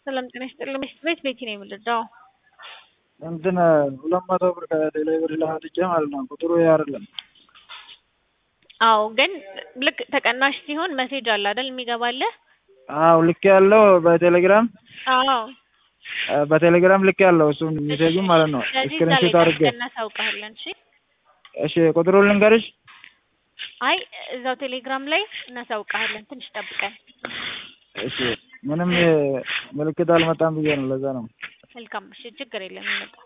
ሰላም ጤና ይስጥልኝ። ቤቲ ነው የምልደው። እንትን 200 ብር ከቴሌብር ላድርጌ ማለት ነው። ቁጥሩ ይሄ አይደለም። አዎ ግን ልክ ተቀናሽ ሲሆን ሜሴጅ አለ አይደል የሚገባልህ? አዎ ልክ ያለው በቴሌግራም አዎ በቴሌግራም ልክ ያለው እሱን ሜሴጁን ማለት ነው። ስክሪንሾት አድርጌ እናሳውቃለን። እሺ እሺ፣ ቁጥሩን ልንገርሽ? አይ እዛው ቴሌግራም ላይ እናሳውቃለን። ትንሽ ጠብቀን። እሺ፣ ምንም ምልክት አልመጣም ብዬ ነው፣ ለዛ ነው። መልካም። እሺ ችግር የለም ይመጣል።